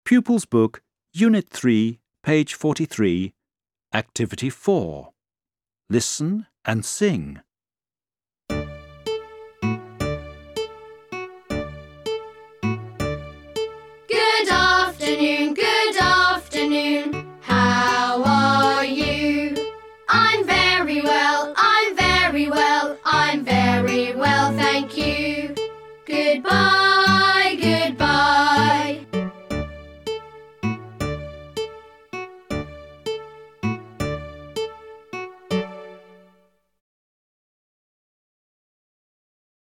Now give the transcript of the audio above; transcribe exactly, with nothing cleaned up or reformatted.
Pupils Book, Unit three, page forty-three, Activity four. Listen and sing.